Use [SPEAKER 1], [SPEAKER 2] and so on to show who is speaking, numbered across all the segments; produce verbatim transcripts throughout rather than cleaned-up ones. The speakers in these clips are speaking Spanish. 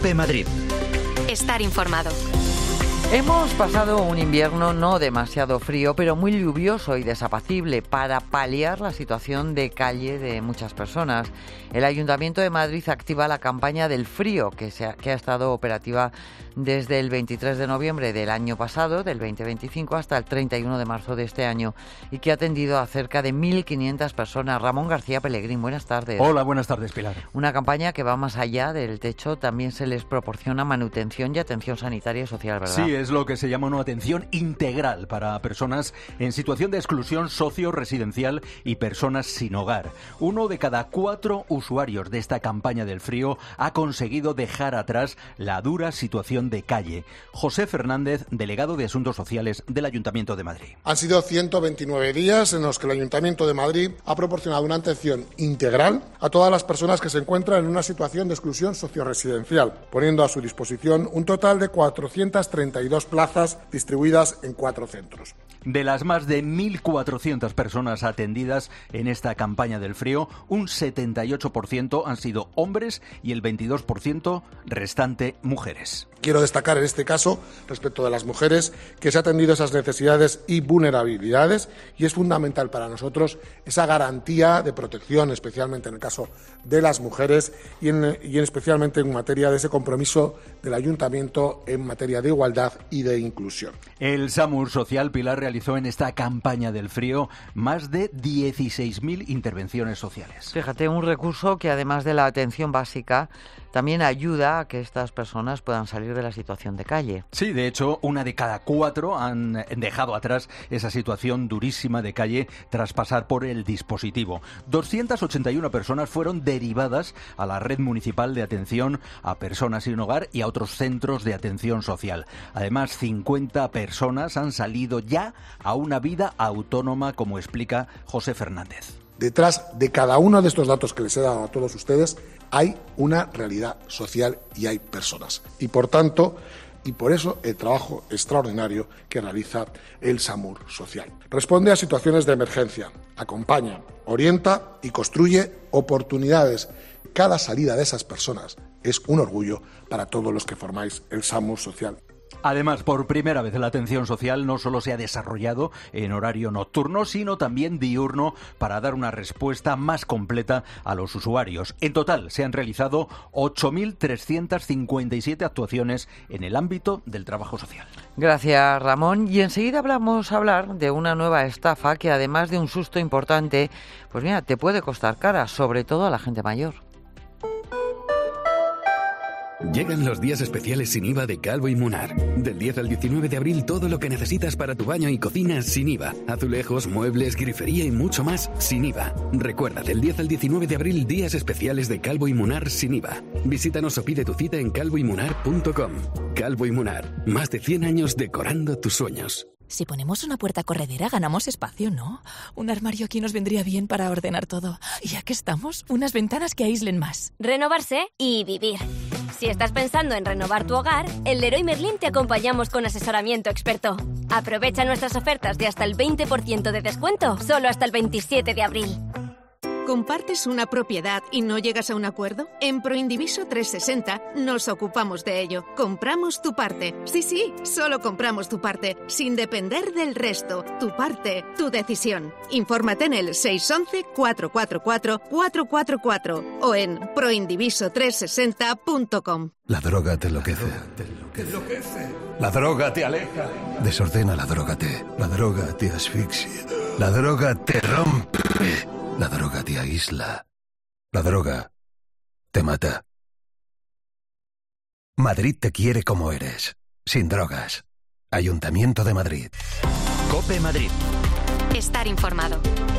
[SPEAKER 1] COPE Madrid.
[SPEAKER 2] Estar informado.
[SPEAKER 3] Hemos pasado un invierno no demasiado frío, pero muy lluvioso y desapacible. Para paliar la situación de calle de muchas personas, el Ayuntamiento de Madrid activa la campaña del frío, que, se ha, que ha estado operativa desde el veintitrés de noviembre del año pasado, del veinte veinticinco, hasta el treinta y uno de marzo de este año, y que ha atendido a cerca de mil quinientas personas. Ramón García Pellegrín, buenas tardes.
[SPEAKER 4] Hola, buenas tardes, Pilar.
[SPEAKER 3] Una campaña que va más allá del techo, también se les proporciona manutención y atención sanitaria y social, ¿verdad?
[SPEAKER 4] Sí, es lo que se llama una atención integral para personas en situación de exclusión socio-residencial y personas sin hogar. Uno de cada cuatro usuarios de esta campaña del frío ha conseguido dejar atrás la dura situación de calle. José Fernández, delegado de Asuntos Sociales del Ayuntamiento de Madrid.
[SPEAKER 5] Han sido ciento veintinueve días en los que el Ayuntamiento de Madrid ha proporcionado una atención integral a todas las personas que se encuentran en una situación de exclusión socio-residencial, poniendo a su disposición un total de cuatrocientas treinta y dos plazas distribuidas en cuatro centros.
[SPEAKER 4] De las más de mil cuatrocientas personas atendidas en esta campaña del frío, un setenta y ocho por ciento han sido hombres y el veintidós por ciento restante mujeres.
[SPEAKER 5] Quiero destacar en este caso, respecto de las mujeres, que se ha atendido esas necesidades y vulnerabilidades, y es fundamental para nosotros esa garantía de protección, especialmente en el caso de las mujeres y, en, y en especialmente en materia de ese compromiso del Ayuntamiento en materia de igualdad y de inclusión.
[SPEAKER 4] El SAMUR Social, Pilar, realizó en esta campaña del frío más de dieciséis mil intervenciones sociales.
[SPEAKER 3] Fíjate, un recurso que además de la atención básica también ayuda a que estas personas puedan salir de la situación de calle.
[SPEAKER 4] Sí, de hecho, una de cada cuatro han dejado atrás esa situación durísima de calle tras pasar por el dispositivo. doscientas ochenta y una personas fueron derivadas a la red municipal de atención a personas sin hogar y a otros centros de atención social. Además, cincuenta personas han salido ya a una vida autónoma, como explica José Fernández.
[SPEAKER 5] Detrás de cada uno de estos datos que les he dado a todos ustedes hay una realidad social y hay personas. Y por tanto, y por eso el trabajo extraordinario que realiza el SAMUR Social. Responde a situaciones de emergencia, acompaña, orienta y construye oportunidades. Cada salida de esas personas es un orgullo para todos los que formáis el SAMUR Social.
[SPEAKER 4] Además, por primera vez la atención social no solo se ha desarrollado en horario nocturno, sino también diurno para dar una respuesta más completa a los usuarios. En total se han realizado ocho mil trescientas cincuenta y siete actuaciones en el ámbito del trabajo social.
[SPEAKER 3] Gracias, Ramón. Y enseguida vamos a hablar de una nueva estafa que, además de un susto importante, pues mira, te puede costar cara, sobre todo a la gente mayor.
[SPEAKER 6] Llegan los días especiales sin I V A de Calvo y Munar. Del diez al diecinueve de abril, todo lo que necesitas para tu baño y cocina sin I V A. Azulejos, muebles, grifería y mucho más sin I V A. Recuerda, del diez al diecinueve de abril, días especiales de Calvo y Munar sin I V A. Visítanos o pide tu cita en calvo y munar punto com. Calvo y Munar, más de cien años decorando tus sueños.
[SPEAKER 7] Si ponemos una puerta corredera, ganamos espacio, ¿no? Un armario aquí nos vendría bien para ordenar todo. Y ya que estamos, unas ventanas que aíslen más.
[SPEAKER 8] Renovarse y vivir. Si estás pensando en renovar tu hogar, en Leroy Merlin te acompañamos con asesoramiento experto. Aprovecha nuestras ofertas de hasta el veinte por ciento de descuento, solo hasta el veintisiete de abril.
[SPEAKER 9] ¿Compartes una propiedad y no llegas a un acuerdo? En Proindiviso trescientos sesenta nos ocupamos de ello. Compramos tu parte. Sí, sí, solo compramos tu parte, sin depender del resto. Tu parte, tu decisión. Infórmate en el seis once, cuatro cuatro cuatro, cuatro cuatro cuatro o en proindiviso trescientos sesenta punto com.
[SPEAKER 10] La droga te enloquece.
[SPEAKER 11] Te enloquece.
[SPEAKER 10] La droga te aleja. Desordena la droga te. La droga te asfixia. La droga te rompe. La droga te aísla. La droga te mata. Madrid te quiere como eres, sin drogas. Ayuntamiento de Madrid.
[SPEAKER 1] COPE Madrid.
[SPEAKER 2] Estar informado.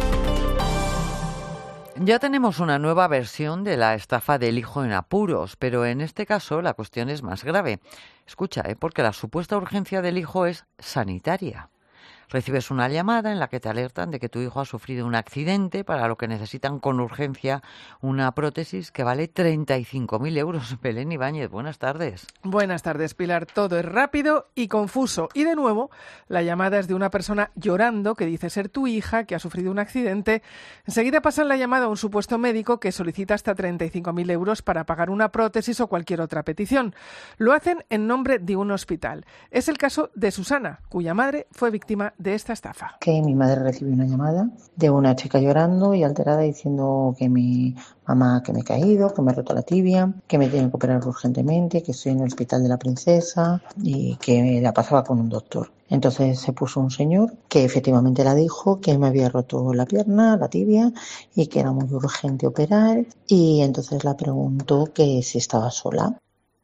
[SPEAKER 3] Ya tenemos una nueva versión de la estafa del hijo en apuros, pero en este caso la cuestión es más grave. Escucha, ¿eh? porque la supuesta urgencia del hijo es sanitaria. Recibes una llamada en la que te alertan de que tu hijo ha sufrido un accidente, para lo que necesitan con urgencia una prótesis que vale treinta y cinco mil euros. Belén Ibáñez, buenas tardes.
[SPEAKER 1] Buenas tardes, Pilar. Todo es rápido y confuso. Y de nuevo, la llamada es de una persona llorando que dice ser tu hija, que ha sufrido un accidente. Enseguida pasan la llamada a un supuesto médico que solicita hasta treinta y cinco mil euros para pagar una prótesis o cualquier otra petición. Lo hacen en nombre de un hospital. Es el caso de Susana, cuya madre fue víctima de esta estafa.
[SPEAKER 12] Que mi madre recibió una llamada de una chica llorando y alterada diciendo que mi mamá, que me he caído, que me he roto la tibia, que me tienen que operar urgentemente, que estoy en el hospital de la princesa y que la pasaba con un doctor. Entonces se puso un señor que efectivamente la dijo que me había roto la pierna, la tibia, y que era muy urgente operar, y entonces la preguntó que si estaba sola.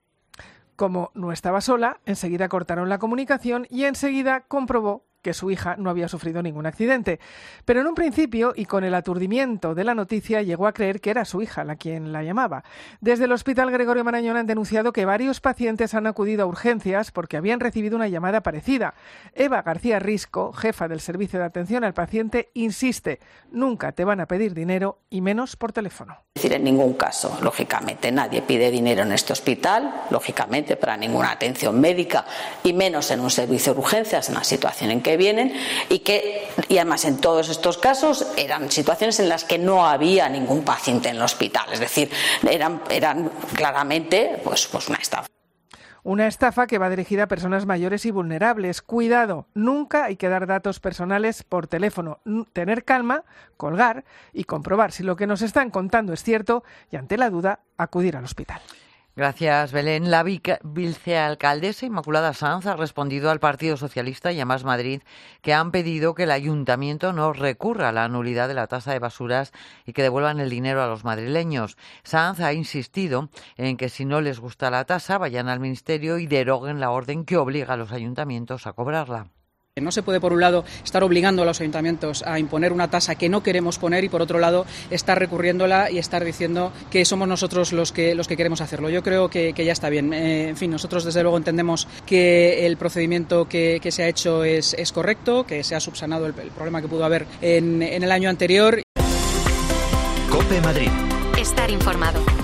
[SPEAKER 1] Como no estaba sola, enseguida cortaron la comunicación y enseguida comprobó que su hija no había sufrido ningún accidente. Pero en un principio, y con el aturdimiento de la noticia, llegó a creer que era su hija la quien la llamaba. Desde el Hospital Gregorio Marañón han denunciado que varios pacientes han acudido a urgencias porque habían recibido una llamada parecida. Eva García Risco, jefa del Servicio de Atención al Paciente, insiste: nunca te van a pedir dinero y menos por teléfono.
[SPEAKER 13] Es decir, en ningún caso, lógicamente, nadie pide dinero en este hospital, lógicamente, para ninguna atención médica y menos en un servicio de urgencias, en la situación en que vienen, y que y además en todos estos casos eran situaciones en las que no había ningún paciente en el hospital, es decir, eran, eran claramente pues, pues una estafa.
[SPEAKER 1] Una estafa que va dirigida a personas mayores y vulnerables. Cuidado, nunca hay que dar datos personales por teléfono. Tener calma, colgar y comprobar si lo que nos están contando es cierto y, ante la duda, acudir al hospital.
[SPEAKER 3] Gracias, Belén. La vicealcaldesa Inmaculada Sanz ha respondido al Partido Socialista y a Más Madrid, que han pedido que el ayuntamiento no recurra a la nulidad de la tasa de basuras y que devuelvan el dinero a los madrileños. Sanz ha insistido en que si no les gusta la tasa, vayan al Ministerio y deroguen la orden que obliga a los ayuntamientos a cobrarla.
[SPEAKER 14] No se puede, por un lado, estar obligando a los ayuntamientos a imponer una tasa que no queremos poner y, por otro lado, estar recurriéndola y estar diciendo que somos nosotros los que los que queremos hacerlo. Yo creo que, que ya está bien. Eh, en fin, nosotros, desde luego, entendemos que el procedimiento que, que se ha hecho es, es correcto, que se ha subsanado el, el problema que pudo haber en, en el año anterior.
[SPEAKER 2] COPE Madrid. Estar informado.